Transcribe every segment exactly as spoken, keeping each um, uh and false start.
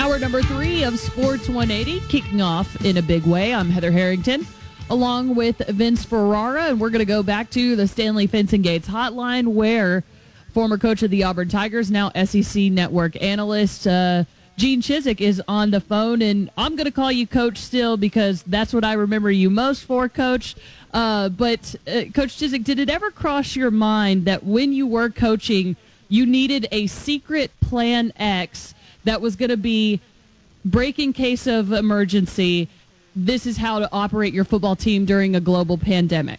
Hour number three of Sports one eighty, kicking off in a big way. I'm Heather Harrington, along with Vince Ferrara, and we're going to go back to the Stanley Fence and Gates hotline, where former coach of the Auburn Tigers, now S E C Network analyst, uh, Gene Chizik is on the phone, and I'm going to call you Coach still because that's what I remember you most for, Coach. Uh, but, uh, Coach Chizik, did it ever cross your mind that when you were coaching, you needed a secret plan X that was going to be, break in case of emergency, this is how to operate your football team during a global pandemic?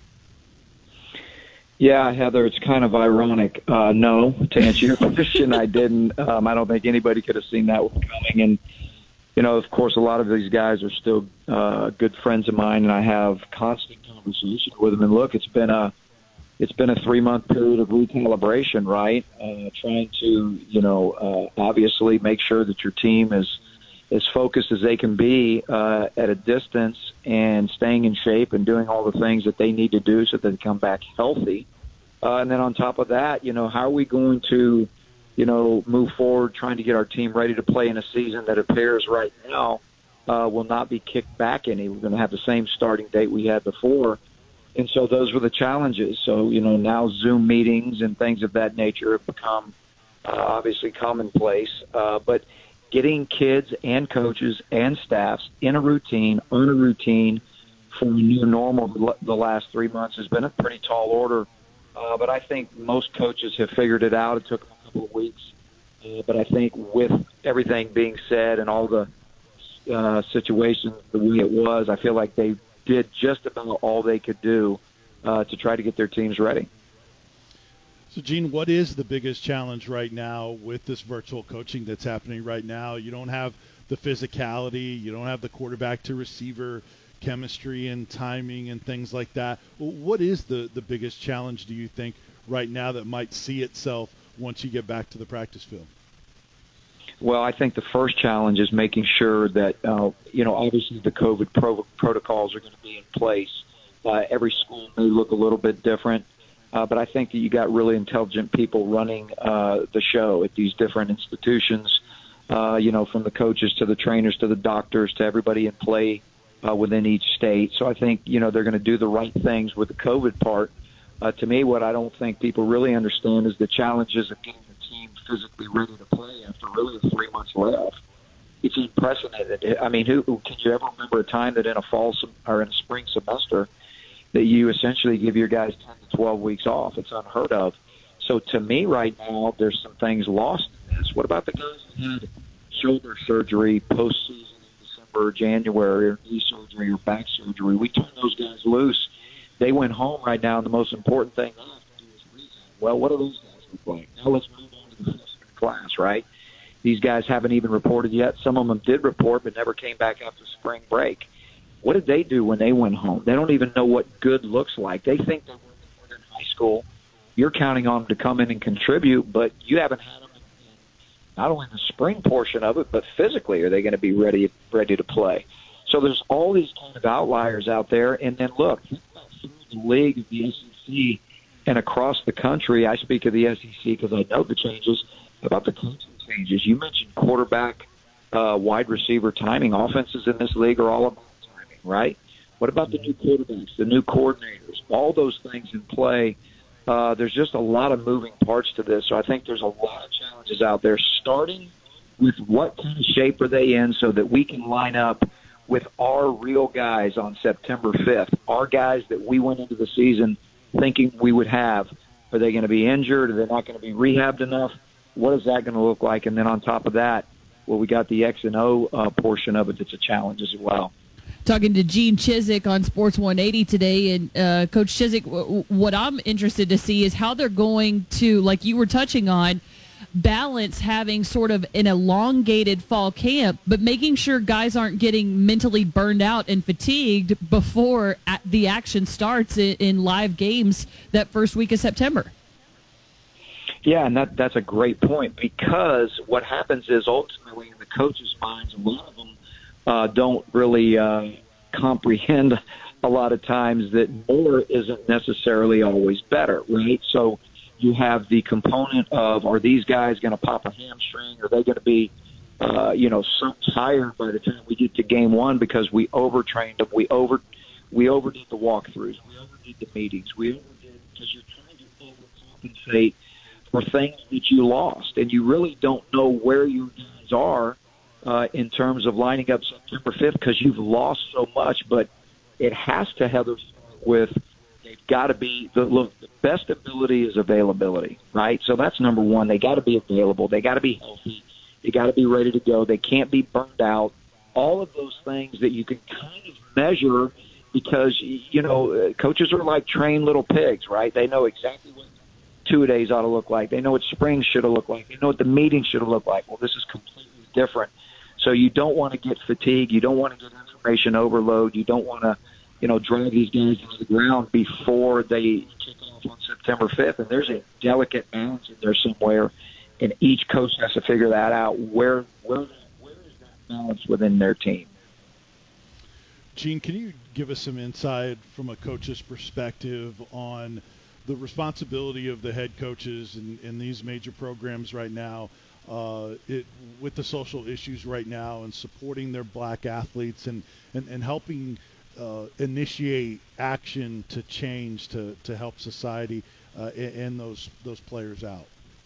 Yeah, Heather, it's kind of ironic. Uh, no, to answer your question, I didn't. Um, I don't think anybody could have seen that one coming. And, you know, of course, a lot of these guys are still uh, good friends of mine, and I have constant conversation with them. And, look, it's been a it's been a three-month period of recalibration, right? Uh, trying to, you know, uh, obviously make sure that your team is as focused as they can be uh, at a distance and staying in shape and doing all the things that they need to do so that they come back healthy. Uh, and then on top of that, you know, how are we going to, you know, move forward trying to get our team ready to play in a season that appears right now uh, will not be kicked back any. We're going to have the same starting date we had before. And so those were the challenges. So, you know, now Zoom meetings and things of that nature have become uh, obviously commonplace. Uh, but getting kids and coaches and staffs in a routine, on a routine for a new normal the last three months has been a pretty tall order. Uh, but I think most coaches have figured it out. It took them a couple of weeks. Uh, but I think with everything being said and all the uh, situations the way it was, I feel like they did just about all they could do uh, to try to get their teams ready. So, Gene, what is the biggest challenge right now with this virtual coaching that's happening right now? You don't have the physicality. You don't have the quarterback to receiver chemistry and timing and things like that. What is the, the biggest challenge, do you think, right now that might see itself once you get back to the practice field? Well, I think the first challenge is making sure that, uh, you know, obviously the COVID pro- protocols are going to be in place. Uh, every school may look a little bit different. Uh, but I think that you got really intelligent people running uh, the show at these different institutions, uh, you know, from the coaches to the trainers to the doctors to everybody in play uh, within each state. So I think, you know, they're going to do the right things with the COVID part. Uh, to me, what I don't think people really understand is the challenges of getting the team physically ready to play after really a three months layoff. It's unprecedented. I mean, who, who can you ever remember a time that in a fall sem- or in a spring semester that you essentially give your guys ten to twelve weeks off? It's unheard of. So to me right now, there's some things lost in this. What about the guys that had shoulder surgery postseason in December or January, or knee surgery or back surgery? We turned those guys loose. They went home right now, and the most important thing they have to do is rehab. Well, what do those guys look like? Now let's move on to the freshman class, right? These guys haven't even reported yet. Some of them did report but never came back after spring break. What did they do when they went home? They don't even know what good looks like. They think they're working in high school. You're counting on them to come in and contribute, but you haven't had them in, not only in the spring portion of it, but physically are they going to be ready ready to play? So there's all these kind of outliers out there. And then, look, through the league, the S E C, and across the country, I speak of the S E C because I know the changes about the coaching changes. You mentioned quarterback, uh, wide receiver timing. Offenses in this league are all about right? What about the new quarterbacks, the new coordinators, all those things in play? Uh, there's just a lot of moving parts to this. So I think there's a lot of challenges out there, starting with what kind of shape are they in so that we can line up with our real guys on September fifth, our guys that we went into the season thinking we would have. Are they going to be injured? Are they not going to be rehabbed enough? What is that going to look like? And then on top of that, well, we got the X and O uh, portion of it that's a challenge as well. Talking to Gene Chizik on Sports one eighty today. And uh, Coach Chizik, w- what I'm interested to see is how they're going to, like you were touching on, balance having sort of an elongated fall camp, but making sure guys aren't getting mentally burned out and fatigued before the action starts in, in live games that first week of September. Yeah, and that that's a great point, because what happens is ultimately in the coaches' minds, a lot of them Uh, don't really uh, comprehend a lot of times that more isn't necessarily always better, right? So you have the component of, are these guys going to pop a hamstring? Are they going to be uh, you know, so tired by the time we get to game one because we overtrained them. We over we overdid the walkthroughs. We overdid the meetings. We overdid because you're trying to overcompensate for things that you lost, and you really don't know where your guys are uh, in terms of lining up September fifth because you've lost so much. But it has to, Heather, start with they've got to be the look. The best ability is availability, right? So that's number one. They got to be available. They got to be healthy. They got to be ready to go. They can't be burned out. All of those things that you can kind of measure because, you know, coaches are like trained little pigs, right? They know exactly what two-a-days ought to look like. They know what spring should have looked like. They know what the meeting should have looked like. Well, this is completely different. So you don't want to get fatigued. You don't want to get information overload. You don't want to, you know, drive these guys into the ground before they kick off on September fifth. And there's a delicate balance in there somewhere, and each coach has to figure that out. Where, where, where is that balance within their team? Gene, can you give us some insight from a coach's perspective on the responsibility of the head coaches in, in these major programs right now, uh, it, with the social issues right now and supporting their black athletes and, and, and helping uh, initiate action to change to, to help society uh, and, and those those players out?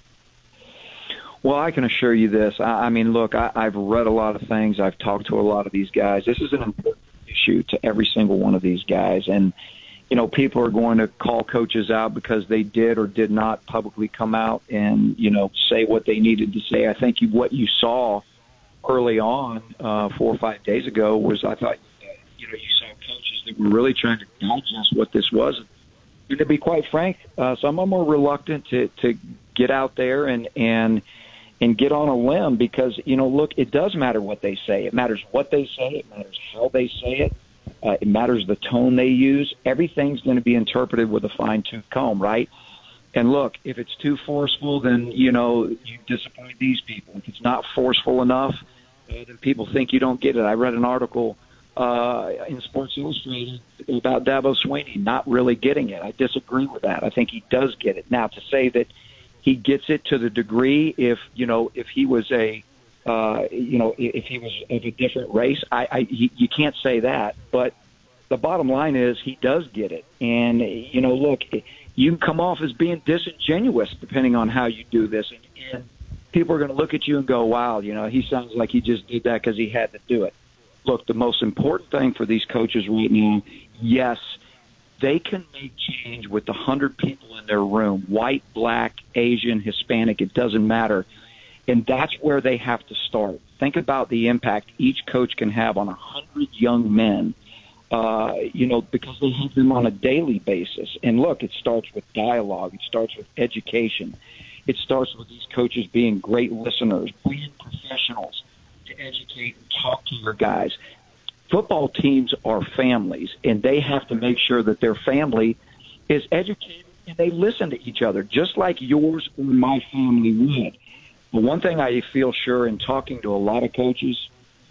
Well, I can assure you this. I, I mean, look, I, I've read a lot of things. I've talked to a lot of these guys. This is an important issue to every single one of these guys. And, you know, people are going to call coaches out because they did or did not publicly come out and, you know, say what they needed to say. I think you, what you saw early on uh, four or five days ago was, I thought, you know, you saw coaches that were really trying to digest what this was. And to be quite frank, uh, some of them are reluctant to, to get out there and, and, and get on a limb because, you know, look, it does matter what they say. It matters what they say. It matters how they say it. Uh, it matters the tone they use. Everything's going to be interpreted with a fine-tooth comb, right? And look, if it's too forceful, then, you know, you disappoint these people. If it's not forceful enough, uh, then people think you don't get it. I read an article uh, in Sports Illustrated about Dabo Swinney not really getting it. I disagree with that. I think he does get it. Now, to say that he gets it to the degree if, you know, if he was a, uh, you know, if he was of a different race, I, I he, you can't say that. But the bottom line is he does get it. And, you know, look, you can come off as being disingenuous depending on how you do this. And, and people are going to look at you and go, wow, you know, he sounds like he just did that because he had to do it. Look, the most important thing for these coaches right now, yes, they can make change with the one hundred people in their room, white, black, Asian, Hispanic, it doesn't matter. And that's where they have to start. Think about the impact each coach can have on one hundred young men, uh, you know, because they have them on a daily basis. And look, it starts with dialogue. It starts with education. It starts with these coaches being great listeners, being professionals to educate and talk to your guys. Football teams are families, and they have to make sure that their family is educated and they listen to each other, just like yours or my family would. But one thing I feel sure in talking to a lot of coaches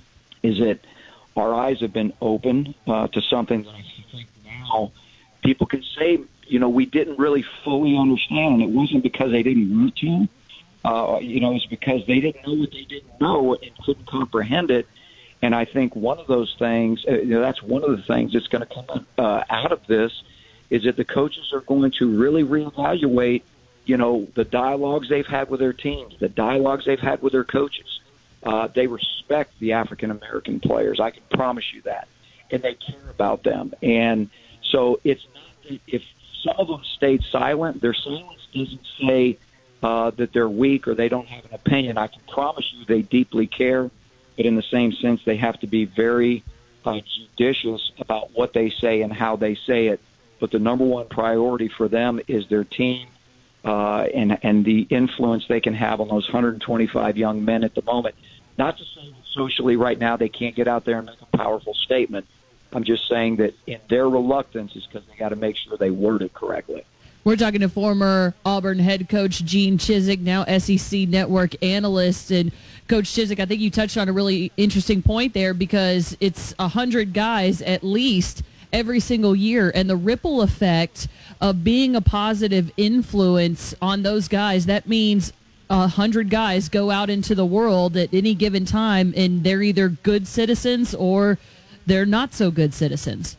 is that our eyes have been open uh, to something that I think now people can say, you know, we didn't really fully understand. It wasn't because they didn't want to. Uh, you know, it's because they didn't know what they didn't know and couldn't comprehend it. And I think one of those things, uh, you know, that's one of the things that's going to come uh, out of this is that the coaches are going to really reevaluate, you know, the dialogues they've had with their teams, the dialogues they've had with their coaches. Uh, they respect the African-American players. I can promise you that. And they care about them. And so it's not, if some of them stayed silent, their silence doesn't say uh, that they're weak or they don't have an opinion. I can promise you they deeply care. But in the same sense, they have to be very uh, judicious about what they say and how they say it. But the number one priority for them is their team uh, and, and the influence they can have on those one hundred twenty-five young men at the moment. Not to say that socially right now they can't get out there and make a powerful statement. I'm just saying that in their reluctance is because they got to make sure they word it correctly. We're talking to former Auburn head coach Gene Chizik, now S E C Network analyst. And Coach Chizik, I think you touched on a really interesting point there because it's one hundred guys at least every single year, and the ripple effect of being a positive influence on those guys, that means a hundred guys go out into the world at any given time, and they're either good citizens or they're not so good citizens.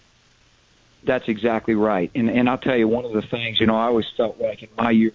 That's exactly right. And and I'll tell you, one of the things, you know, I always felt like in my years,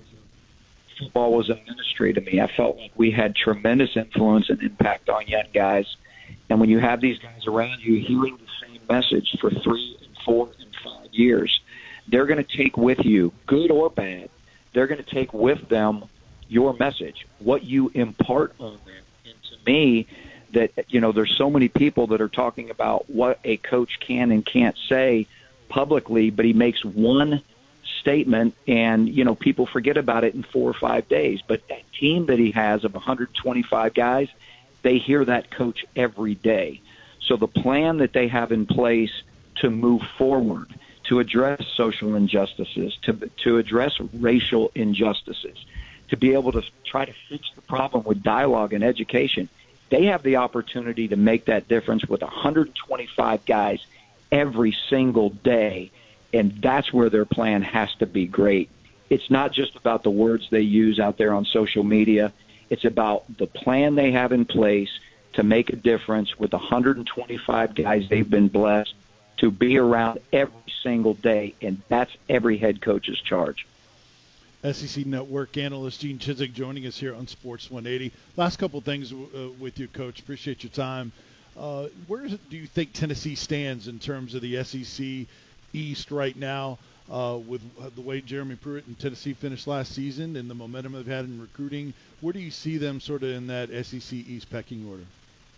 football was a ministry to me. I felt like we had tremendous influence and impact on young guys. And when you have these guys around you hearing the same message for three and four and five years, they're going to take with you, good or bad, they're going to take with them your message, what you impart on them. And to me, that, you know, there's so many people that are talking about what a coach can and can't say publicly, but he makes one statement and, you know, people forget about it in four or five days. But that team that he has of one hundred twenty-five guys, they hear that coach every day. So the plan that they have in place to move forward, to address social injustices, to to address racial injustices, to be able to try to fix the problem with dialogue and education, they have the opportunity to make that difference with one hundred twenty-five guys every single day, and that's where their plan has to be great. It's not just about the words they use out there on social media. It's about the plan they have in place to make a difference with one hundred twenty-five guys they've been blessed to be around every single day, and that's every head coach's charge. S E C Network analyst Gene Chizik joining us here on Sports one eighty. Last couple of things uh, with you, Coach. Appreciate your time. Uh, where do you think Tennessee stands in terms of the S E C East right now uh, with the way Jeremy Pruitt and Tennessee finished last season and the momentum they've had in recruiting? Where do you see them sort of in that S E C East pecking order?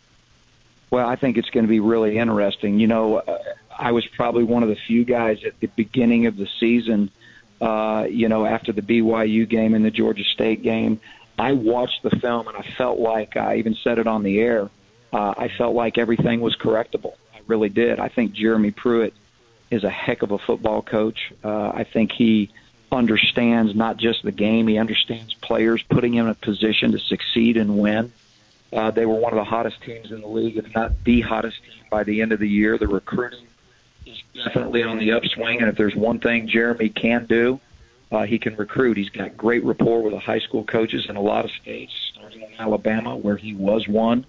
Well, I think it's going to be really interesting. You know, uh, I was probably one of the few guys at the beginning of the season, uh, you know, after the B Y U game and the Georgia State game. I watched the film, and I felt like, I even said it on the air, uh, I felt like everything was correctable. I really did. I think Jeremy Pruitt is a heck of a football coach. Uh, I think he understands not just the game, he understands players, putting him in a position to succeed and win. Uh, they were one of the hottest teams in the league, if not the hottest team by the end of the year. The recruiting is definitely on the upswing, and if there's one thing Jeremy can do, uh, he can recruit. He's got great rapport with the high school coaches in a lot of states, starting in Alabama, where he was one.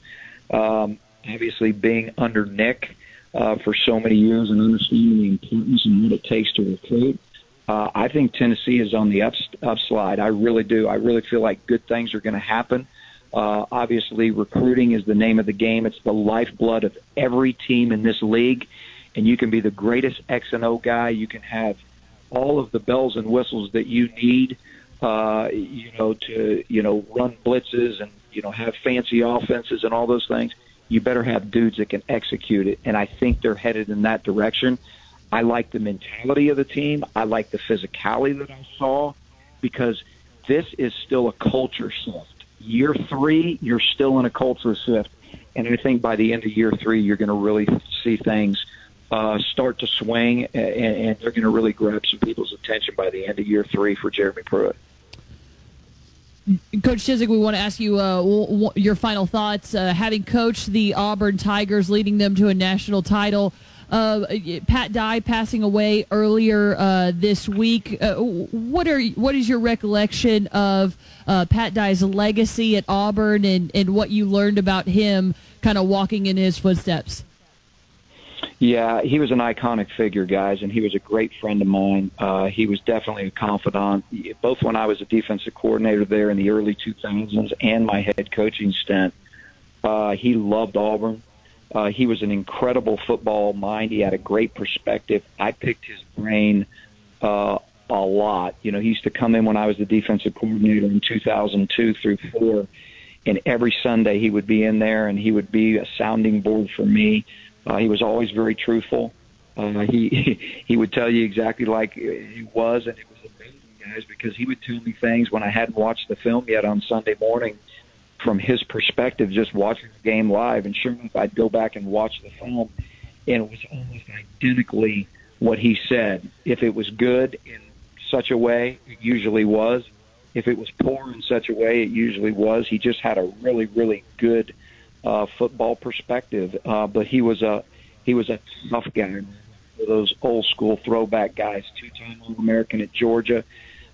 Um, obviously, being under Nick uh, for so many years and understanding the importance and what it takes to recruit, uh, I think Tennessee is on the ups, upslide. I really do. I really feel like good things are going to happen. Uh, obviously, recruiting is the name of the game. It's the lifeblood of every team in this league, and you can be the greatest X and O guy. You can have all of the bells and whistles that you need, uh, you know, to you know run blitzes and you know have fancy offenses and all those things. You better have dudes that can execute it, and I think they're headed in that direction. I like the mentality of the team. I like the physicality that I saw, because this is still a culture shift. Year three, you're still in a culture shift. And I think by the end of year three, you're going to really see things uh, start to swing, and, and they're going to really grab some people's attention by the end of year three for Jeremy Pruitt. Coach Chizik, we want to ask you uh, w- w- your final thoughts. Uh, having coached the Auburn Tigers, leading them to a national title, uh, Pat Dye passing away earlier uh, this week. Uh, what are what is your recollection of uh, Pat Dye's legacy at Auburn and, and what you learned about him kind of walking in his footsteps? Yeah, he was an iconic figure, guys, and he was a great friend of mine. Uh, he was definitely a confidant, both when I was a defensive coordinator there in the early two thousands and my head coaching stint. Uh, he loved Auburn. Uh, he was an incredible football mind. He had a great perspective. I picked his brain uh, a lot. You know, he used to come in when I was the defensive coordinator in two thousand two through four, and every Sunday he would be in there, and he would be a sounding board for me. Uh, he was always very truthful. Uh, he he would tell you exactly like he was, and it was amazing, guys, because he would tell me things when I hadn't watched the film yet on Sunday morning from his perspective, just watching the game live. And sure enough, I'd go back and watch the film, and it was almost identically what he said. If it was good in such a way, it usually was. If it was poor in such a way, it usually was. He just had a really, really good uh, football perspective. Uh, but he was a he was a tough guy. Those old school throwback guys, two-time All-American at Georgia.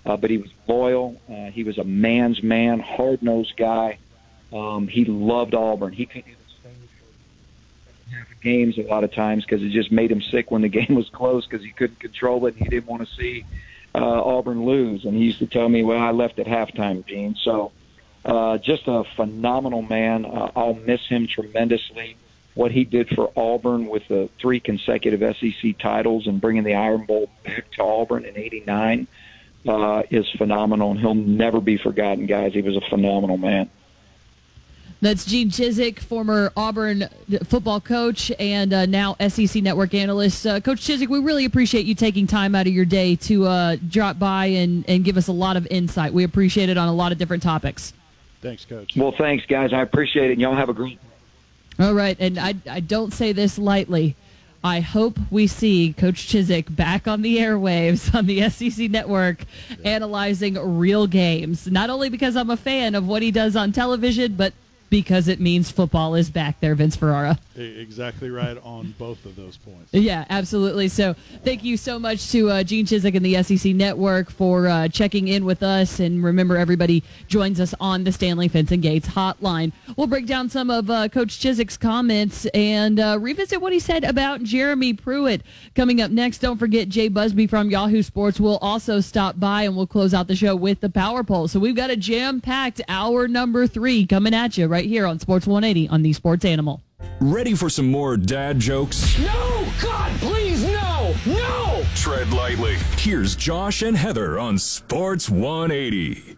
uh, but he was loyal. Uh, he was a man's man, hard-nosed guy. Um, he loved Auburn. He couldn't even stay for half games a lot of times because it just made him sick when the game was close because he couldn't control it and he didn't want to see uh, Auburn lose. And he used to tell me, well, I left at halftime, Gene. So uh, just a phenomenal man. Uh, I'll miss him tremendously. What he did for Auburn with the three consecutive S E C titles and bringing the Iron Bowl back to Auburn in eighty-nine uh, is phenomenal, and he'll never be forgotten, guys. He was a phenomenal man. That's Gene Chizik, former Auburn football coach and uh, now S E C Network analyst. Uh, Coach Chizik, we really appreciate you taking time out of your day to uh, drop by and, and give us a lot of insight. We appreciate it on a lot of different topics. Thanks, Coach. Well, thanks, guys. I appreciate it, and y'all have a great day. All right, and I, I don't say this lightly. I hope we see Coach Chizik back on the airwaves on the S E C Network yeah. analyzing real games, not only because I'm a fan of what he does on television, but because it means football is back there, Vince Ferrara. Exactly right on both of those points. Yeah, absolutely. So thank you so much to uh, Gene Chizik and the S E C Network for uh, checking in with us. And remember, everybody joins us on the Stanley Fence and Gates hotline. We'll break down some of uh, Coach Chizik's comments and uh, revisit what he said about Jeremy Pruitt. Coming up next, don't forget Jay Busby from Yahoo Sports will also stop by, and we'll close out the show with the Power Poll. So we've got a jam-packed hour number three coming at you right here on Sports one eighty on the Sports Animal. Ready for some more dad jokes? No! God, please, no! No! Tread lightly. Here's Josh and Heather on Sports one eighty.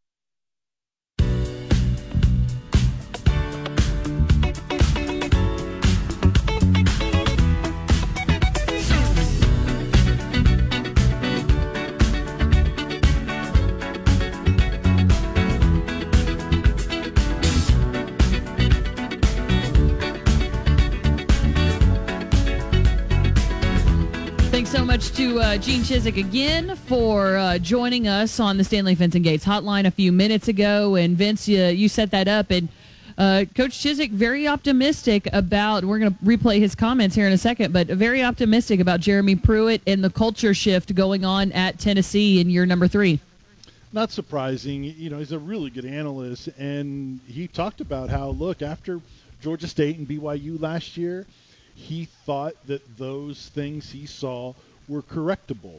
Thanks so much to uh, Gene Chizik again for uh, joining us on the Stanley Fence and Gates hotline a few minutes ago. And Vince, you, you set that up. And uh, Coach Chizik, very optimistic about, we're going to replay his comments here in a second, but very optimistic about Jeremy Pruitt and the culture shift going on at Tennessee in year number three. Not surprising. You know, he's a really good analyst. And he talked about how, look, after Georgia State and B Y U last year, he thought that those things he saw were correctable.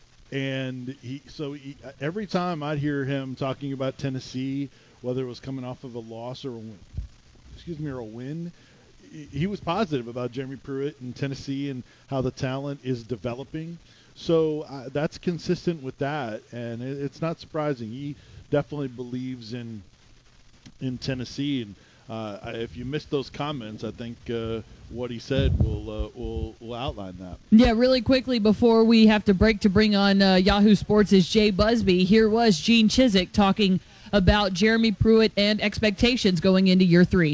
And he, so he, every time I'd hear him talking about Tennessee, whether it was coming off of a loss or a win, excuse me, or a win, he was positive about Jeremy Pruitt and Tennessee and how the talent is developing. So uh, that's consistent with that, and it, it's not surprising. He definitely believes in in Tennessee, and Uh, if you missed those comments, I think uh, what he said will, uh, will will outline that. Yeah, really quickly before we have to break to bring on uh, Yahoo Sports' Jay Busby, here was Gene Chizik talking about Jeremy Pruitt and expectations going into year three.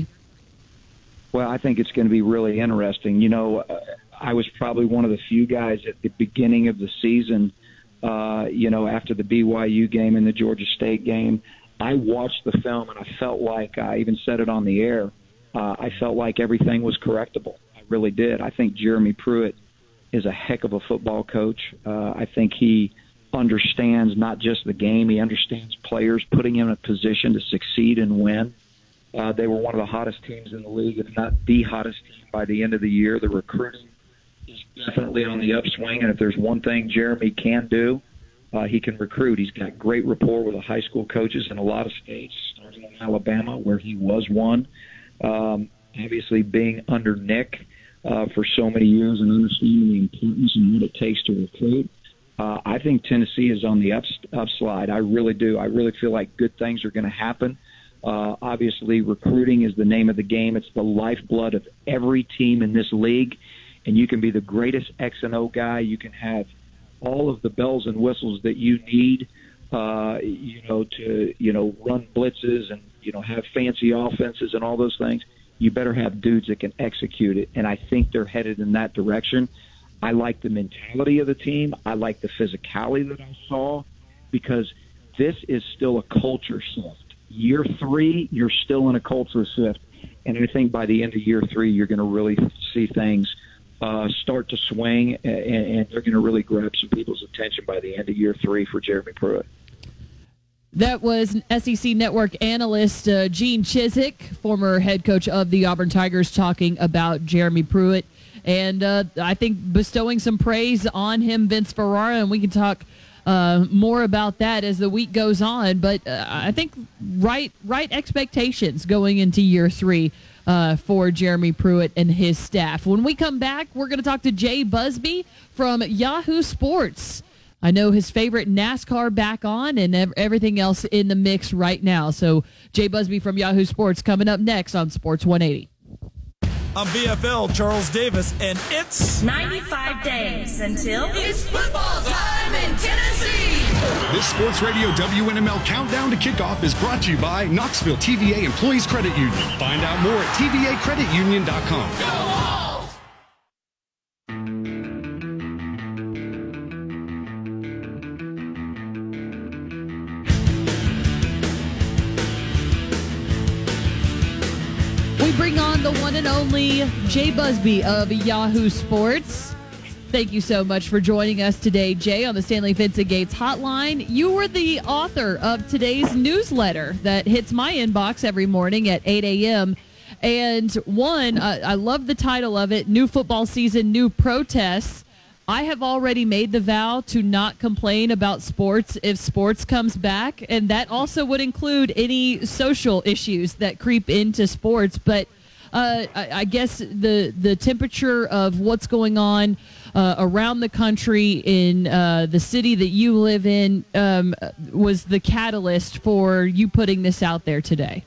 Well, I think it's going to be really interesting. You know, uh, I was probably one of the few guys at the beginning of the season, uh, you know, after the B Y U game and the Georgia State game. I watched the film, and I felt like, I even said it on the air, uh, I felt like everything was correctable. I really did. I think Jeremy Pruitt is a heck of a football coach. Uh, I think he understands not just the game, he understands players, putting him in a position to succeed and win. Uh, they were one of the hottest teams in the league, if not the hottest team by the end of the year. The recruiting is definitely on the upswing, and if there's one thing Jeremy can do, Uh, he can recruit. He's got great rapport with the high school coaches in a lot of states, starting in Alabama, where he was one. Um, obviously, being under Nick uh, for so many years and understanding the importance and what it takes to recruit, uh, I think Tennessee is on the ups, upslide. I really do. I really feel like good things are going to happen. Uh, obviously, recruiting is the name of the game. It's the lifeblood of every team in this league, and you can be the greatest X and O guy. You can have all of the bells and whistles that you need, uh, you know, to, you know, run blitzes and, you know, have fancy offenses and all those things. You better have dudes that can execute it. And I think they're headed in that direction. I like the mentality of the team. I like the physicality that I saw, because this is still a culture shift. Year three, you're still in a culture shift. And I think by the end of year three, you're going to really see things uh, start to swing, and, and they're going to really grab some people's attention by the end of year three for Jeremy Pruitt. That was S E C Network analyst uh, Gene Chizik, former head coach of the Auburn Tigers, talking about Jeremy Pruitt. And uh, I think bestowing some praise on him, Vince Ferrara, and we can talk uh, more about that as the week goes on. But uh, I think right right expectations going into year three uh, for Jeremy Pruitt and his staff. When we come back, we're going to talk to Jay Busby from Yahoo Sports. I know his favorite NASCAR back on and ev- everything else in the mix right now. So Jay Busby from Yahoo Sports coming up next on Sports one eighty. I'm V F L Charles Davis, and it's ninety-five days until it's football time in Tennessee. This Sports Radio W N M L Countdown to Kickoff is brought to you by Knoxville T V A Employees Credit Union. Find out more at T V A credit union dot com. Go Vols! We bring on the one and only Jay Busby of Yahoo Sports. Thank you so much for joining us today, Jay, on the Stanley Fence and Gates hotline. You were the author of today's newsletter that hits my inbox every morning at eight a.m. And one, uh, I love the title of it, New Football Season, New Protests. I have already made the vow to not complain about sports if sports comes back, and that also would include any social issues that creep into sports. But uh, I, I guess the the temperature of what's going on uh, around the country in uh, the city that you live in um, was the catalyst for you putting this out there today.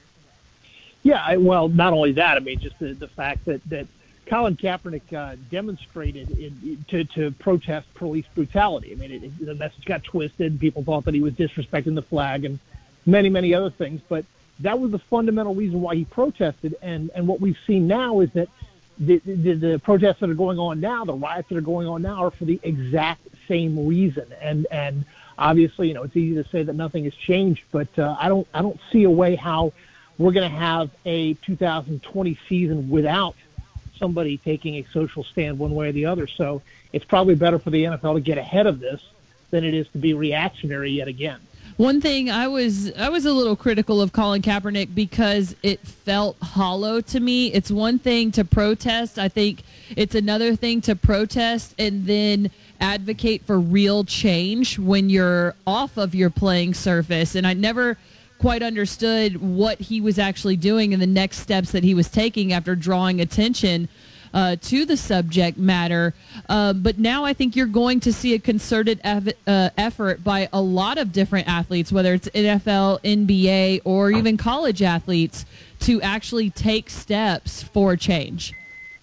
Yeah, I, well, not only that, I mean, just the, the fact that, that Colin Kaepernick uh, demonstrated in, to, to protest police brutality. I mean, it, it, the message got twisted. People thought that he was disrespecting the flag and many, many other things. But that was the fundamental reason why he protested. And, and what we've seen now is that the, the, the protests that are going on now, the riots that are going on now, are for the exact same reason. And and obviously, you know, it's easy to say that nothing has changed, but uh, I don't I don't see a way how we're going to have a two thousand twenty season without somebody taking a social stand one way or the other. So it's probably better for the N F L to get ahead of this than it is to be reactionary yet again. One thing I was I was a little critical of Colin Kaepernick because it felt hollow to me. It's one thing to protest. I think it's another thing to protest and then advocate for real change when you're off of your playing surface. And I never quite understood what he was actually doing and the next steps that he was taking after drawing attention uh, to the subject matter. Uh, but now I think you're going to see a concerted ev- uh, effort by a lot of different athletes, whether it's N F L, N B A, or even college athletes, to actually take steps for change.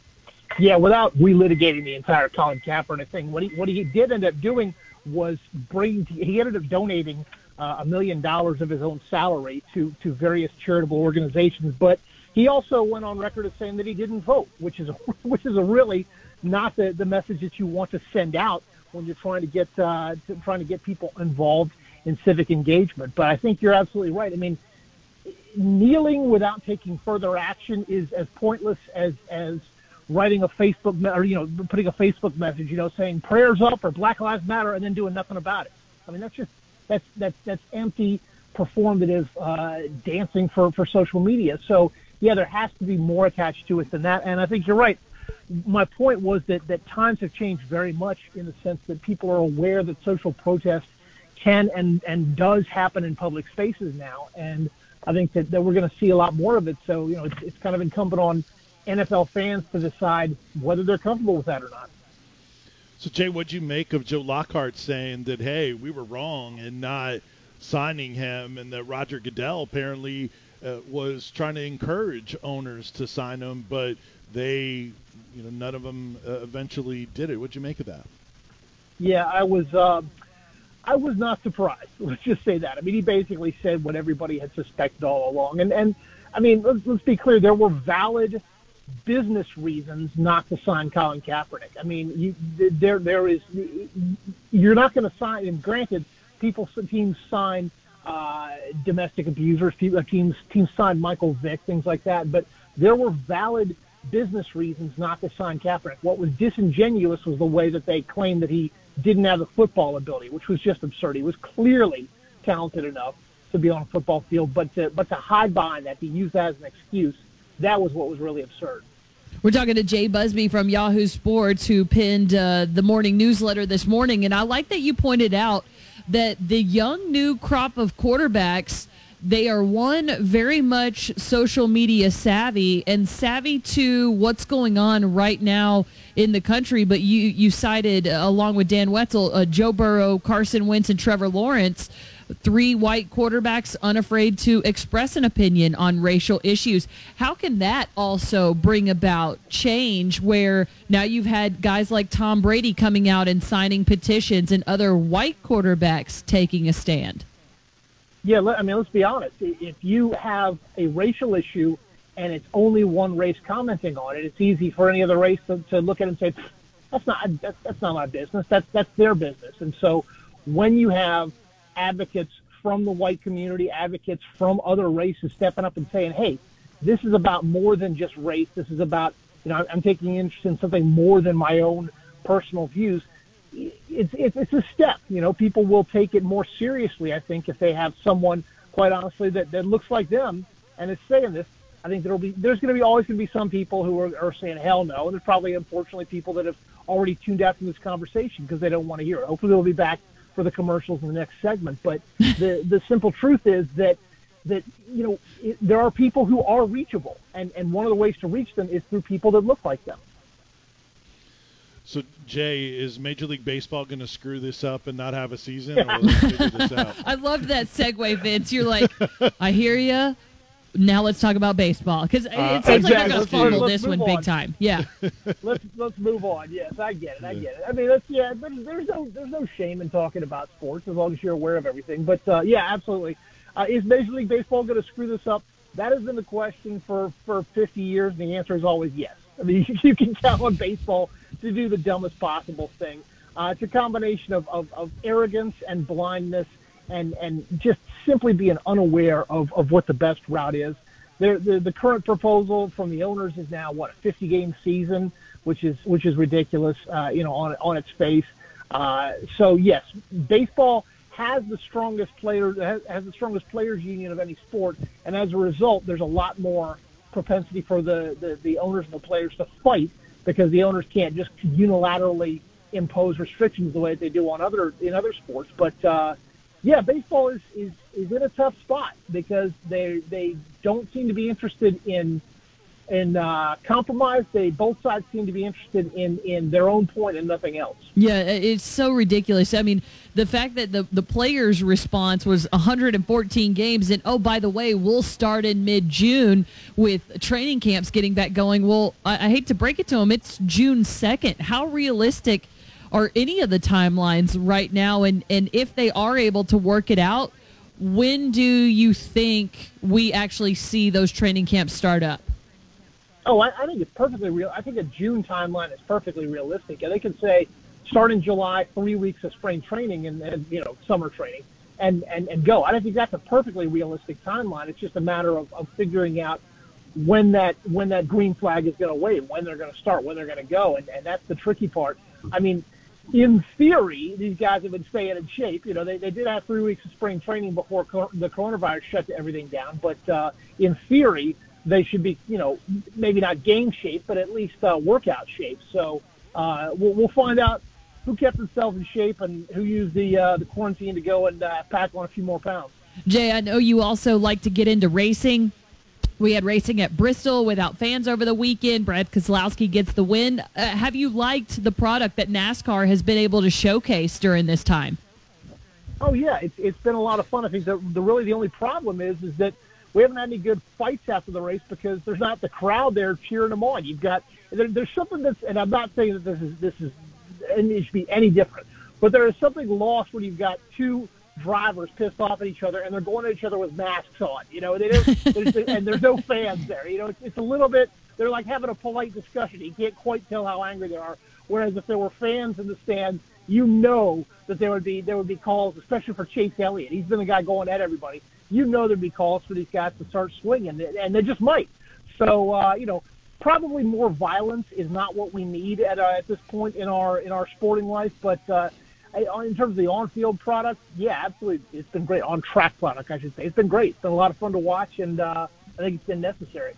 Yeah, without relitigating the entire Colin Kaepernick thing, what he, what he did end up doing was bring, he ended up donating Uh, a million dollars of his own salary to, to various charitable organizations, but he also went on record as saying that he didn't vote, which is a, which is a really not the, the message that you want to send out when you're trying to get uh, to, trying to get people involved in civic engagement. But I think you're absolutely right. I mean, kneeling without taking further action is as pointless as as writing a Facebook me- or you know putting a Facebook message, you know, saying prayers up or Black Lives Matter and then doing nothing about it. I mean, that's just That's that's that's empty, performative uh, dancing for, for social media. So yeah, there has to be more attached to it than that. And I think you're right. My point was that, that times have changed very much in the sense that people are aware that social protest can and, and does happen in public spaces now. And I think that, that we're going to see a lot more of it. So you know, it's, it's kind of incumbent on N F L fans to decide whether they're comfortable with that or not. So, Jay, what'd you make of Joe Lockhart saying that, hey, we were wrong in not signing him, and that Roger Goodell apparently uh, was trying to encourage owners to sign him, but they, you know, none of them uh, eventually did it. What'd you make of that? Yeah, I was uh, I was not surprised. Let's just say that. I mean, he basically said what everybody had suspected all along. And, and I mean, let's, let's be clear. There were valid business reasons not to sign Colin Kaepernick. I mean, you, there there is you're not going to sign. And granted, people teams sign uh, domestic abusers, teams teams sign Michael Vick, things like that. But there were valid business reasons not to sign Kaepernick. What was disingenuous was the way that they claimed that he didn't have the football ability, which was just absurd. He was clearly talented enough to be on a football field, but to, but to hide behind that, to use that as an excuse, that was what was really absurd. We're talking to Jay Busby from Yahoo Sports, who penned uh, the morning newsletter this morning. And I like that you pointed out that the young new crop of quarterbacks, they are, one, very much social media savvy and savvy to what's going on right now in the country. But you, you cited, uh, along with Dan Wetzel, uh, Joe Burrow, Carson Wentz, and Trevor Lawrence, three white quarterbacks unafraid to express an opinion on racial issues. How can that also bring about change where now you've had guys like Tom Brady coming out and signing petitions and other white quarterbacks taking a stand? Yeah, I mean, let's be honest. If you have a racial issue and it's only one race commenting on it, it's easy for any other race to, to look at it and say, that's not, that's, that's not my business. That's, that's their business. And so when you have advocates from the white community, advocates from other races stepping up and saying, hey, this is about more than just race. This is about, you know, I'm taking interest in something more than my own personal views. It's, it's, it's a step. You know, people will take it more seriously, I think, if they have someone, quite honestly, that, that looks like them and is saying this. I think there'll be, there's going to be always going to be some people who are, are saying, hell no. And there's probably, unfortunately, people that have already tuned out from this conversation because they don't want to hear it. Hopefully they'll be back for the commercials in the next segment. But the, the simple truth is that, that you know, it, there are people who are reachable, and, and one of the ways to reach them is through people that look like them. So, Jay, is Major League Baseball going to screw this up and not have a season, or will they figure this out? I loved that segue, Vince. You're like, I hear you. Now let's talk about baseball, because it Uh, seems like exactly. they're going Let's- to fumble let's this move one big on. time. Yeah. let's let's move on. Yes, I get it. I get it. I mean, that's yeah. There's, there's no there's no shame in talking about sports as long as you're aware of everything. But uh, yeah, absolutely. Uh, is Major League Baseball going to screw this up? That has been the question for for fifty years, and the answer is always yes. I mean, you can count on baseball to do the dumbest possible thing. Uh, it's a combination of, of, of arrogance and blindness, and and just simply being unaware of, of what the best route is. The, the the current proposal from the owners is now what, a fifty game season, which is which is ridiculous, uh, you know, on on its face. Uh, so yes, baseball has the strongest players has, has the strongest players union of any sport, and as a result, there's a lot more propensity for the, the, the owners and the players to fight because the owners can't just unilaterally impose restrictions the way that they do on other in other sports. But uh, yeah, baseball is, is, is in a tough spot because they they don't seem to be interested in in uh, compromise. They both sides seem to be interested in, in their own point and nothing else. Yeah, it's so ridiculous. I mean, the fact that the, the players' response was one hundred fourteen games, and oh, by the way, we'll start in mid-June with training camps getting back going. Well, I, I hate to break it to them, it's June second. How realistic are any of the timelines right now? And, and if they are able to work it out, when do you think we actually see those training camps start up? Oh, I, I think it's perfectly real. I think a June timeline is perfectly realistic. And they can say start in July, three weeks of spring training and, and you know, summer training and, and, and go. I don't think that's a perfectly realistic timeline. It's just a matter of, of figuring out when that when that green flag is going to wave, when they're going to start, when they're going to go. And, and that's the tricky part. I mean, in theory, these guys have been staying in shape. You know, they, they did have three weeks of spring training before co- the coronavirus shut everything down. But uh, in theory, they should be, you know, maybe not game shape, but at least uh, workout shape. So uh, we'll, we'll find out who kept themselves in shape and who used the uh, the quarantine to go and uh, pack on a few more pounds. Jay, I know you also like to get into racing. We had racing at Bristol without fans over the weekend. Brad Keselowski gets the win. Uh, have you liked the product that NASCAR has been able to showcase during this time? Oh, yeah, it's it's been a lot of fun. I think the, the really the only problem is is that we haven't had any good fights after the race because there's not the crowd there cheering them on. You've got there, there's something that's, and I'm not saying that this is this is and it should be any different, but there is something lost when you've got two drivers pissed off at each other and they're going at each other with masks on. You know, they don't, there's, and there's no fans there. You know, it's, it's a little bit. They're like having a polite discussion. You can't quite tell how angry they are. Whereas if there were fans in the stands, you know that there would be there would be calls, especially for Chase Elliott. He's been the guy going at everybody. You know there'd be calls for these guys to start swinging, and they just might. So, uh, you know, probably more violence is not what we need at uh, at this point in our in our sporting life. But uh, in terms of the on-field product, yeah, absolutely, it's been great. On-track product, I should say, it's been great. It's been a lot of fun to watch, and uh, I think it's been necessary.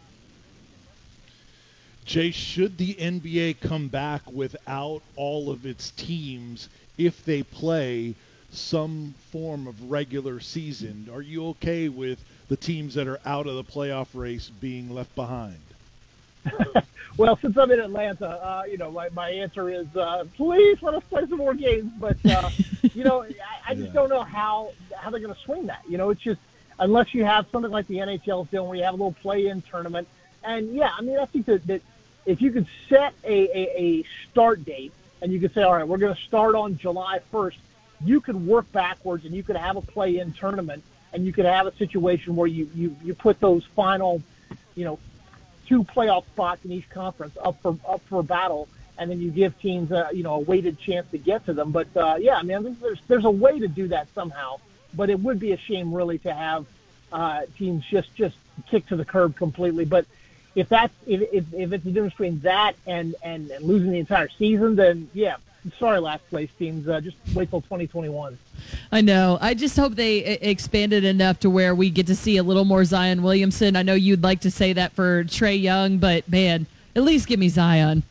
Jay, should the N B A come back without all of its teams if they play some form of regular season? Are you okay with the teams that are out of the playoff race being left behind? Well, since I'm in Atlanta, uh, you know, my, my answer is uh, please let us play some more games. But, uh, you know, I, I just yeah. don't know how, how they're going to swing that. You know, it's just unless you have something like the N H L is doing where you have a little play-in tournament. And, yeah, I mean, I think that, that if you could set a, a, a start date and you could say, all right, we're going to start on July first, you could work backwards and you could have a play-in tournament and you could have a situation where you, you, you put those final, you know, two playoff spots in each conference up for up for battle, and then you give teams a, you know, a weighted chance to get to them. But, uh, yeah, I mean, I think there's, there's a way to do that somehow, but it would be a shame really to have uh, teams just, just kick to the curb completely. But if that's if, if, if it's the difference between that and, and, and losing the entire season, then, yeah, sorry, last place teams. Uh, just wait till twenty twenty-one. I know. I just hope they expanded enough to where we get to see a little more Zion Williamson. I know you'd like to say that for Trae Young, but, man, at least give me Zion.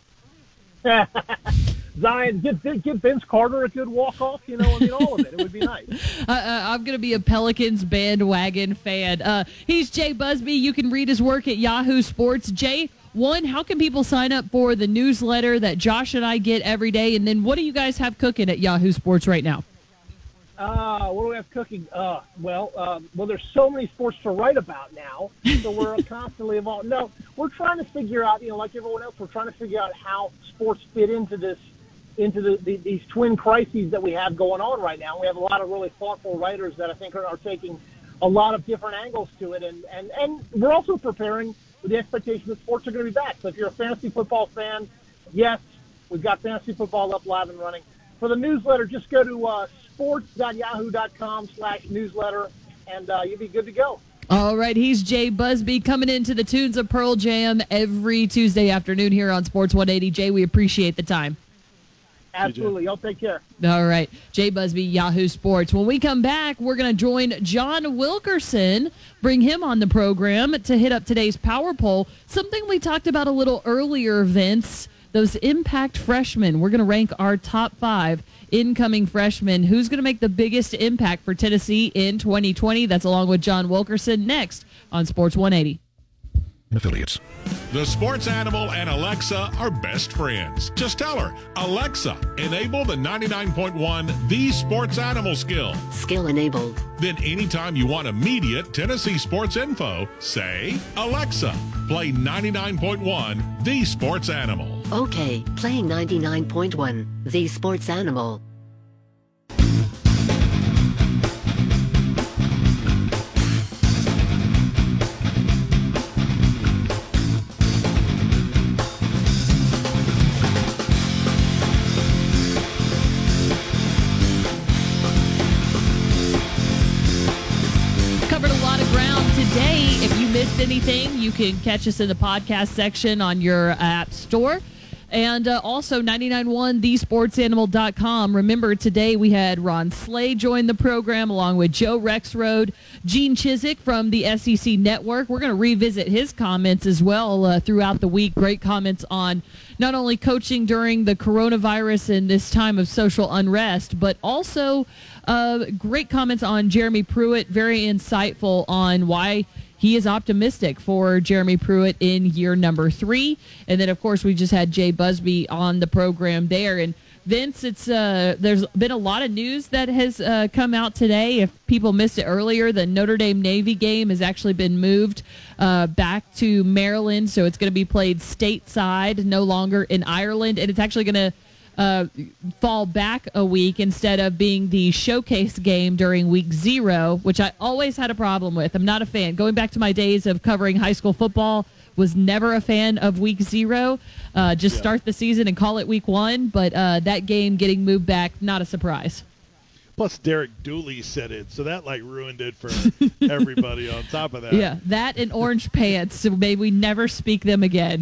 Zion, give, give Vince Carter a good walk-off. You know, I mean, all of it. It would be nice. Uh, uh, I'm going to be a Pelicans bandwagon fan. Uh, he's Jay Busby. You can read his work at Yahoo Sports. Jay, one, how can people sign up for the newsletter that Josh and I get every day? And then what do you guys have cooking at Yahoo Sports right now? Uh, what do we have cooking? Uh, well, um, well, there's so many sports to write about now, so we're constantly evolving. No, we're trying to figure out, you know, like everyone else, we're trying to figure out how sports fit into this, into the, the, these twin crises that we have going on right now. We have a lot of really thoughtful writers that I think are, are taking a lot of different angles to it, and, and, and we're also preparing with the expectation that sports are going to be back. So if you're a fantasy football fan, yes, we've got fantasy football up live and running. For the newsletter, just go to uh, sports.yahoo.com slash newsletter, and uh, you'll be good to go. All right, he's Jay Busby coming into the tunes of Pearl Jam every Tuesday afternoon here on Sports one eighty. Jay, we appreciate the time. Absolutely. Y'all take care. All right. Jay Busby, Yahoo Sports. When we come back, we're going to join John Wilkerson, bring him on the program to hit up today's Power Poll. Something we talked about a little earlier, Vince, those impact freshmen. We're going to rank our top five incoming freshmen. Who's going to make the biggest impact for Tennessee in twenty twenty? That's along with John Wilkerson next on Sports one eighty. Affiliates. The Sports Animal and Alexa are best friends. Just tell her, Alexa, enable the ninety-nine point one The Sports Animal skill. Skill enabled. Then anytime you want immediate Tennessee sports info, say, Alexa, play ninety-nine point one The Sports Animal. Okay, playing ninety-nine point one The Sports Animal. Anything, you can catch us in the podcast section on your app store. And uh, also ninety-nine point one the sports animal dot com. Remember, today we had Ron Slay join the program along with Joe Rexrode, Gene Chizik from the S E C Network. We're going to revisit his comments as well uh, throughout the week. Great comments on not only coaching during the coronavirus and this time of social unrest, but also uh, great comments on Jeremy Pruitt. Very insightful on why he is optimistic for Jeremy Pruitt in year number three. And then, of course, we just had Jay Busby on the program there. And, Vince, it's uh, there's been a lot of news that has uh, come out today. If people missed it earlier, the Notre Dame Navy game has actually been moved uh, back to Maryland. So it's going to be played stateside, no longer in Ireland. And it's actually going to Uh, fall back a week instead of being the showcase game during week zero, which I always had a problem with. I'm not a fan. Going back to my days of covering high school football, was never a fan of week zero. Uh, just yeah. start the season and call it week one, but uh, that game getting moved back, not a surprise. Plus, Derek Dooley said it, so that like ruined it for everybody on top of that. Yeah, that and orange pants. So may we never speak them again.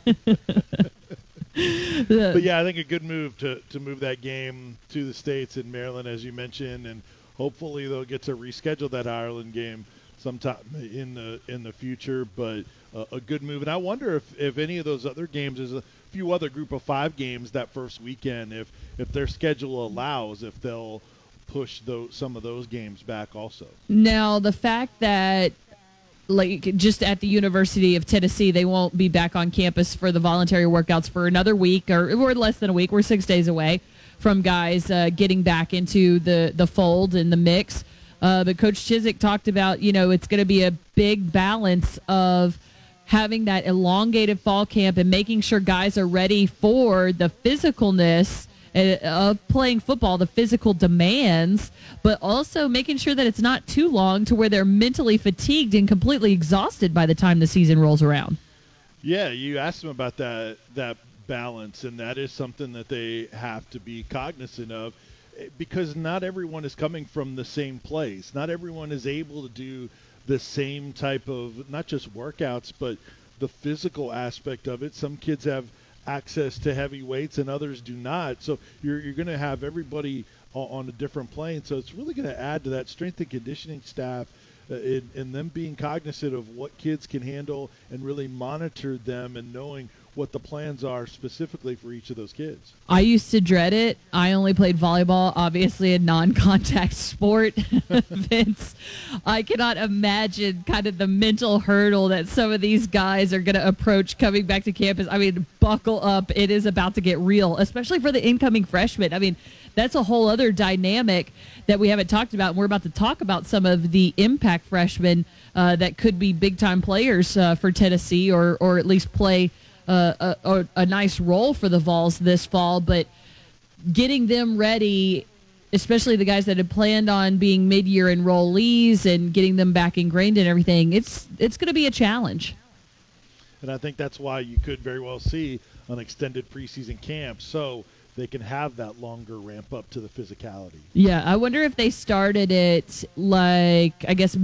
But yeah, I think a good move to, to move that game to the States in Maryland, as you mentioned, and hopefully they'll get to reschedule that Ireland game sometime in the in the future. But uh, a good move, and I wonder if, if any of those other games, there's a few other Group of Five games that first weekend, if if their schedule allows, if they'll push those some of those games back also. Now, the fact that like just at the University of Tennessee, they won't be back on campus for the voluntary workouts for another week, or we're less than a week. We're six days away from guys uh, getting back into the, the fold and the mix. Uh, but Coach Chizik talked about, you know, it's going to be a big balance of having that elongated fall camp and making sure guys are ready for the physicalness of playing football, the physical demands, but also making sure that it's not too long to where they're mentally fatigued and completely exhausted by the time the season rolls around. Yeah, you asked them about that that balance, and that is something that they have to be cognizant of, because not everyone is coming from the same place. Not everyone is able to do the same type of, not just workouts, but the physical aspect of it. Some kids have access to heavy weights and others do not. So you're you're going to have everybody on a different plane. So it's really going to add to that strength and conditioning staff uh, in, in them being cognizant of what kids can handle and really monitor them and knowing what the plans are specifically for each of those kids. I used to dread it. I only played volleyball, obviously a non-contact sport. Vince, I cannot imagine kind of the mental hurdle that some of these guys are going to approach coming back to campus. I mean, buckle up. It is about to get real, especially for the incoming freshmen. I mean, that's a whole other dynamic that we haven't talked about. And we're about to talk about some of the impact freshmen uh, that could be big-time players uh, for Tennessee, or, or at least play Uh, a, a nice role for the Vols this fall. But getting them ready, especially the guys that had planned on being mid-year enrollees and getting them back ingrained in everything, it's it's going to be a challenge. And I think that's why you could very well see an extended preseason camp, so they can have that longer ramp up to the physicality. Yeah, I wonder if they started it like, I guess,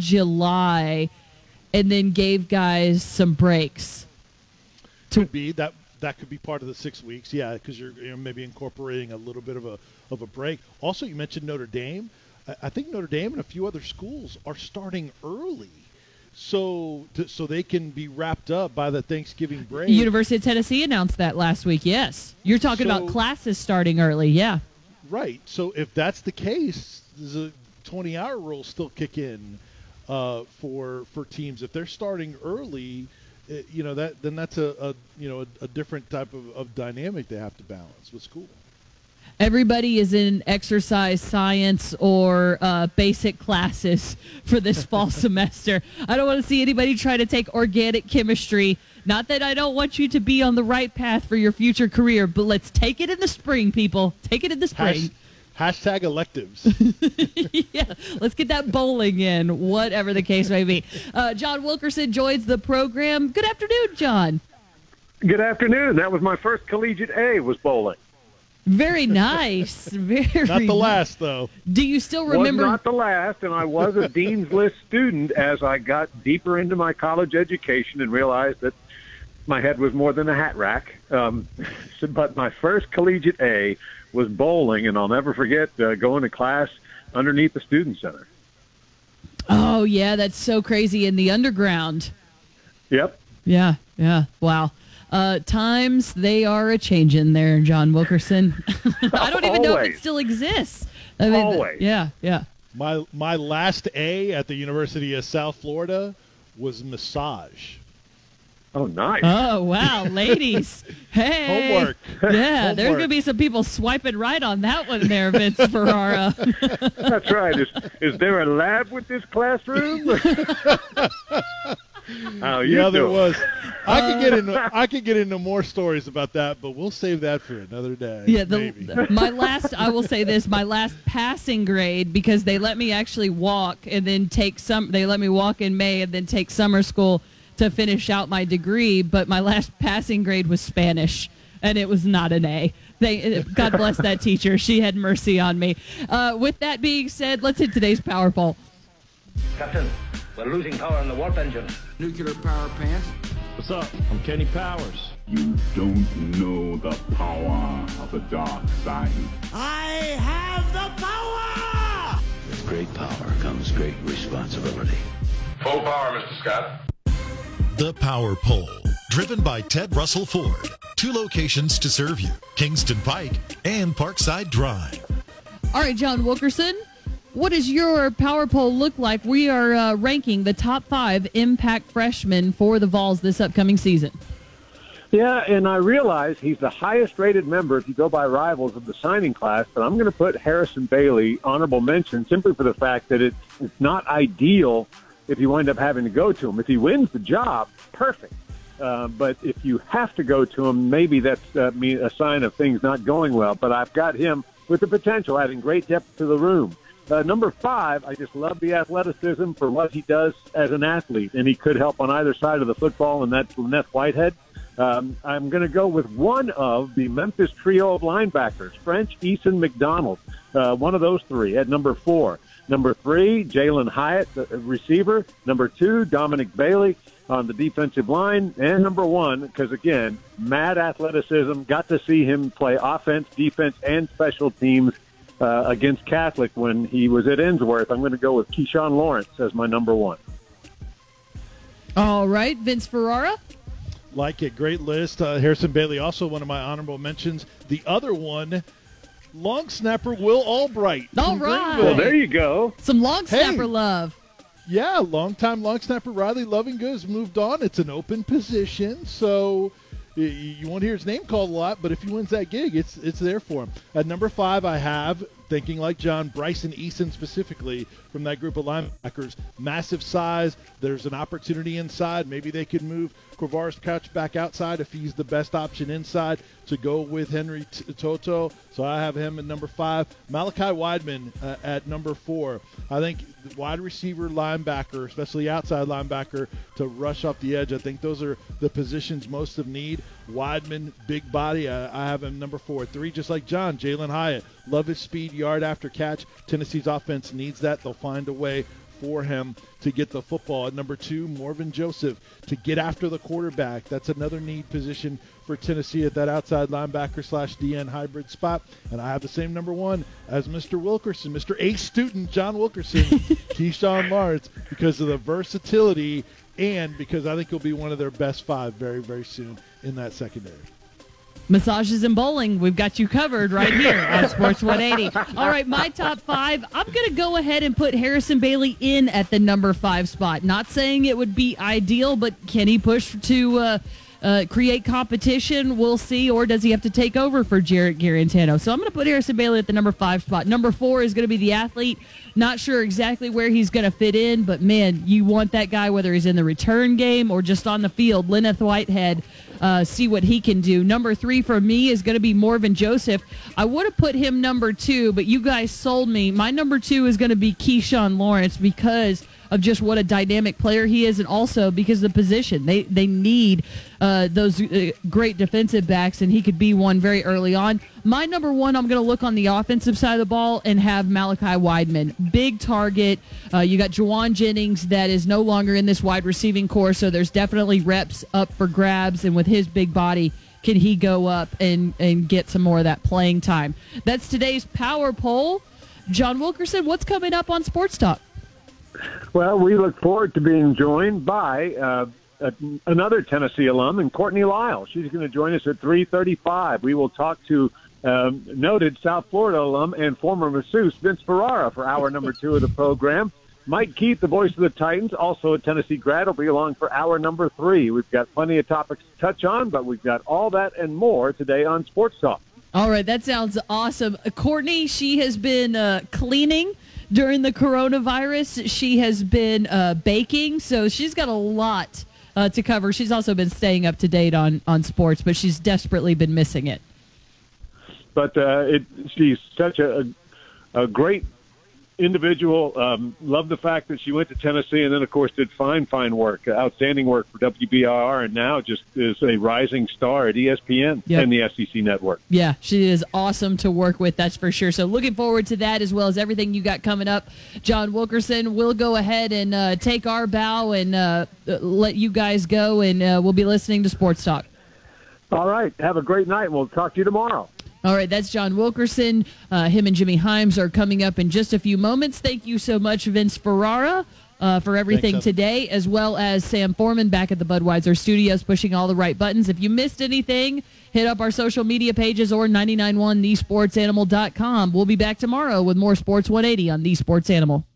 mid-July and then gave guys some breaks. Could be that that could be part of the six weeks, yeah, because you're, you're maybe incorporating a little bit of a of a break. Also, you mentioned Notre Dame. I, I think Notre Dame and a few other schools are starting early, so to, so they can be wrapped up by the Thanksgiving break. University of Tennessee announced that last week. Yes, you're talking so, about classes starting early. Yeah, right. So if that's the case, does a twenty-hour rule still kick in uh, for for teams if they're starting early? It, you know that then that's a, a you know a, a different type of, of dynamic they have to balance with school. Everybody is in exercise science or uh, basic classes for this fall semester. I don't want to see anybody try to take organic chemistry. Not that I don't want you to be on the right path for your future career, but let's take it in the spring, people. Take it in the spring. Hash, hashtag electives. Yeah, let's get that bowling in, whatever the case may be. Uh, John Wilkerson joins the program. Good afternoon, John. Good afternoon. That was my first collegiate A, was bowling. Very nice. Very Not the last, though. Do you still remember? Was not the last, and I was a Dean's List student as I got deeper into my college education and realized that my head was more than a hat rack. Um, so, but my first collegiate A was bowling, and I'll never forget uh, going to class underneath the student center. Oh, yeah, that's so crazy, in the underground. Yep. Yeah, yeah, wow. Uh, times, they are a-changing there, John Wilkerson. I don't even Always. know if it still exists. I mean, Always. Yeah, yeah. My, my last A at the University of South Florida was massage. Oh, nice. Oh, wow, ladies. Hey. Homework. Yeah, Homework. there's going to be some people swiping right on that one there, Vince Ferrara. That's right. Is, is there a lab with this classroom? How you yeah, there doing? was. I could get into I could get into more stories about that, but we'll save that for another day. Yeah, the, maybe. my last, I will say this, my last passing grade, because they let me actually walk and then take some, they let me walk in May and then take summer school to finish out my degree, but my last passing grade was Spanish. and it was not an A. They, God bless that teacher. She had mercy on me. Uh, with that being said, let's hit today's Power Poll. Captain, we're losing power in the warp engine. Nuclear power pants. What's up? I'm Kenny Powers. You don't know the power of the dark side. I have the power! With great power comes great responsibility. Full power, Mister Scott. The Power Poll, driven by Ted Russell Ford. Two locations to serve you, Kingston Pike and Parkside Drive. All right, John Wilkerson, what does your Power Poll look like? We are uh, ranking the top five impact freshmen for the Vols this upcoming season. Yeah, and I realize he's the highest-rated member, if you go by Rivals, of the signing class, but I'm going to put Harrison Bailey honorable mention simply for the fact that it's, it's not ideal if you wind up having to go to him. If he wins the job, perfect. Uh, but if you have to go to him, maybe that's uh, me, a sign of things not going well. But I've got him with the potential, adding great depth to the room. Uh, number five, I just love the athleticism for what he does as an athlete, and he could help on either side of the football, and that's Lynette Whitehead. Um, I'm going to go with one of the Memphis trio of linebackers, French, Eason, McDonald, uh, one of those three at number four. Number three, Jalen Hyatt, the receiver. Number two, Dominic Bailey on the defensive line. And number one, because, again, mad athleticism, got to see him play offense, defense, and special teams uh, against Catholic when he was at Ensworth. I'm going to go with Keyshawn Lawrence as my number one. All right, Vince Ferrara. Like it. Great list. Uh, Harrison Bailey, also one of my honorable mentions. The other one, long snapper Will Albright. All right. Well, there you go. Some long snapper hey. love. Yeah, long-time long snapper Riley Lovingood has moved on. It's an open position, so you, you won't hear his name called a lot, but if he wins that gig, it's it's there for him. At number five, I have, thinking like John, Bryson Eason specifically from that group of linebackers. Massive size. There's an opportunity inside. Maybe they could move Quavaris Couch back outside if he's the best option inside to go with Henry T- Toto. So I have him at number five. Malachi Wideman uh, at number four. I think the wide receiver, linebacker, especially outside linebacker, to rush off the edge. I think those are the positions most of need. Wideman, big body. I, I have him number four. Three, just like John, Jalen Hyatt. Love his speed, yard after catch. Tennessee's offense needs that. They'll find a way for him to get the football. At number two, Morvin Joseph to get after the quarterback. That's another need position for Tennessee at that outside linebacker slash D N hybrid spot. And I have the same number one as Mister Wilkerson, Mister A student John Wilkerson, Keyshawn Lawrence, because of the versatility and because I think he'll be one of their best five very, very soon in that secondary. Massages and bowling, we've got you covered right here on Sports one eighty. All right, my top five, I'm going to go ahead and put Harrison Bailey in at the number five spot. Not saying it would be ideal, but can he push to uh, uh, create competition? We'll see. Or does he have to take over for Jarrett Garantano? So I'm going to put Harrison Bailey at the number five spot. Number four is going to be the athlete. Not sure exactly where he's going to fit in, but, man, you want that guy whether he's in the return game or just on the field. Lynette Whitehead, uh, see what he can do. Number three for me is going to be Morvin Joseph. I would have put him number two, but you guys sold me. My number two is going to be Keyshawn Lawrence because of just what a dynamic player he is and also because of the position. They they need uh, those uh, great defensive backs, and he could be one very early on. My number one, I'm going to look on the offensive side of the ball and have Malachi Wideman. Big target. Uh, you got Juwan Jennings that is no longer in this wide receiving core, so there's definitely reps up for grabs, and with his big body, can he go up and, and get some more of that playing time? That's today's Power Poll. John Wilkerson, what's coming up on Sports Talk? Well, we look forward to being joined by uh, a, another Tennessee alum, and Courtney Lyle. She's going to join us at three thirty-five. We will talk to um, noted South Florida alum and former masseuse Vince Ferrara for hour number two of the program. Mike Keith, the voice of the Titans, also a Tennessee grad, will be along for hour number three. We've got plenty of topics to touch on, but we've got all that and more today on Sports Talk. All right, that sounds awesome. Courtney, she has been uh, cleaning during the coronavirus. She has been uh, baking, so she's got a lot uh, to cover. She's also been staying up to date on, on sports, but she's desperately been missing it. But uh, it, she's such a, a great individual. Um, love the fact that she went to Tennessee and then, of course, did fine, fine work, outstanding work for W B I R, and now just is a rising star at E S P N yep. and the S E C network. Yeah, she is awesome to work with, that's for sure. So looking forward to that as well as everything you got coming up. John Wilkerson, we'll go ahead and uh, take our bow and uh, let you guys go, and uh, we'll be listening to Sports Talk. All right. Have a great night. We'll talk to you tomorrow. All right, that's John Wilkerson. Uh, him and Jimmy Himes are coming up in just a few moments. Thank you so much, Vince Ferrara, uh, for everything Thanks, today, as well as Sam Foreman back at the Budweiser Studios pushing all the right buttons. If you missed anything, hit up our social media pages or nine nine one the sports animal dot com. We'll be back tomorrow with more Sports one eighty on The Sports Animal.